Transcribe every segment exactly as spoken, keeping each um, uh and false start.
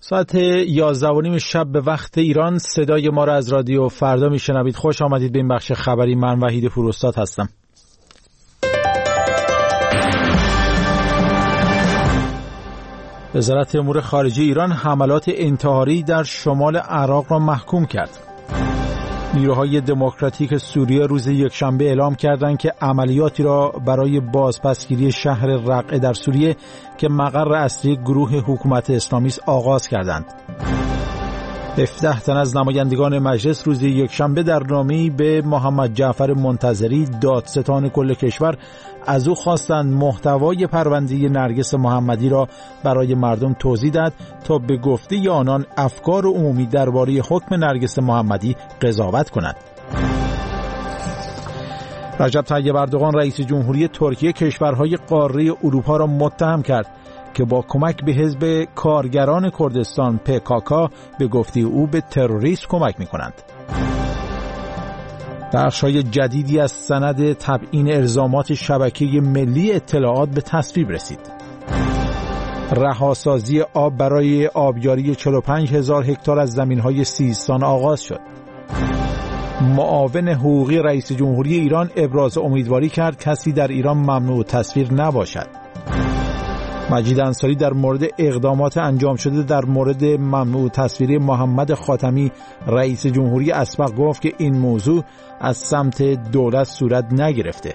ساعت یازده و نیم شب به وقت ایران صدای ما را از رادیو فردا میشنوید. خوش آمدید به این بخش خبری. من وحید پوراستاد هستم. وزارت امور خارجه ایران حملات انتحاری در شمال عراق را محکوم کرد. نیروهای دموکراتیک سوریه روز یکشنبه اعلام کردند که عملیاتی را برای بازپسگیری شهر رقه در سوریه که مقر اصلی گروه حکومت اسلامی است آغاز کردند. هفده تن از نمایندگان مجلس روز یکشنبه در نامه‌ای به محمد جعفر منتظری دادستان کل کشور از او خواستند محتوای پرونده نرگس محمدی را برای مردم توضیح دهد تا به گفته آنان افکار عمومی درباره حکم نرگس محمدی قضاوت کنند. رجب طیب اردوغان رئیس جمهوری ترکیه کشورهای قاره اروپا را متهم کرد که با کمک به حزب کارگران کردستان پی کی کی به گفته او به تروریسم کمک می‌کنند. بخش‌های جدیدی از سند تبیین الزامات شبکه ملی اطلاعات به تصویب رسید. رهاسازی آب برای آبیاری چهل و پنج هزار هکتار از زمین‌های سیستان آغاز شد. معاون حقوقی رئیس جمهوری ایران ابراز امیدواری کرد کسی در ایران ممنوع تصویر نباشد. مجید انصاری در مورد اقدامات انجام شده در مورد ممنوع تصویری محمد خاتمی رئیس جمهوری اسبق گفت که این موضوع از سمت دولت صورت نگرفته.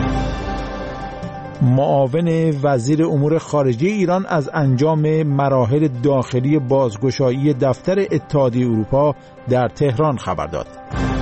معاون وزیر امور خارجه ایران از انجام مراحل داخلی بازگشایی دفتر اتحادیه اروپا در تهران خبر داد.